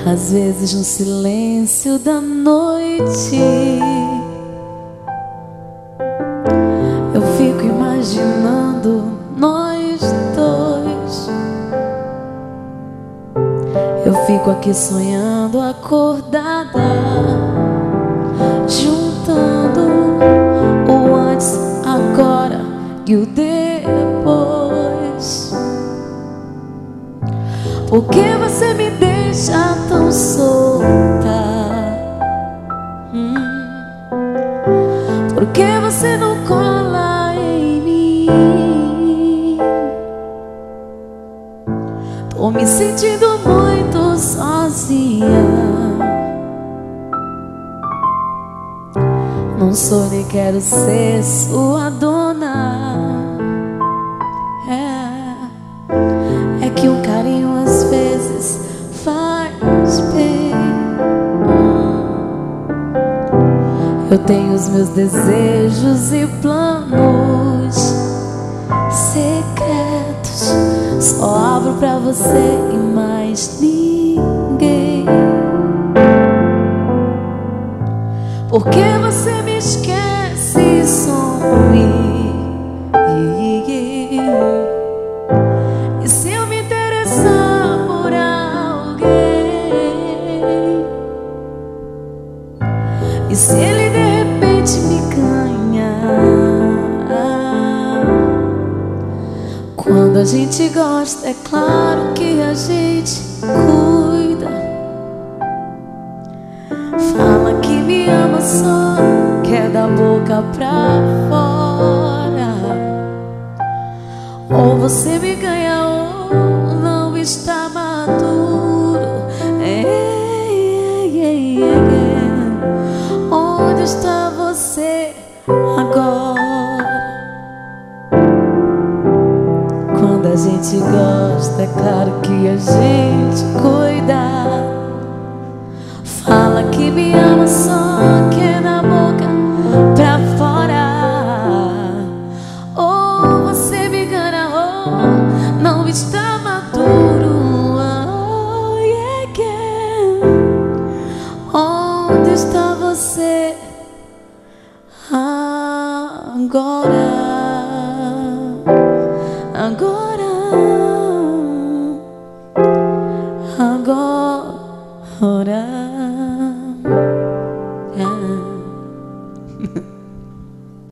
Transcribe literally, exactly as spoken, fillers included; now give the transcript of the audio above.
Às vezes no silêncio da noite eu fico imaginando nós dois. Eu fico aqui sonhando acordada, juntando o antes, agora e o depois. Por que você me deixa tão solta? Hum. Por que você não cola em mim? Tô me sentindo muito sozinha. Não sou nem quero ser sua dona. É, é que um carinho às vezes faz bem. Eu tenho os meus desejos e planos secretos. Só abro pra você e mais ninguém. Por que você me esquece e some? E se eu me interessar por alguém? E se ele de repente me ganha? Quando a gente gosta, é claro que a gente cuida. Fala que me ama, só quer da boca pra fora. Ou você me ganha ou não está maduro. Ei, ei, ei, ei. Onde está você agora? Quando a gente gosta, é claro que a gente cuida. Fala que me ama, só quer na boca pra fora. Ou você me engana ou não está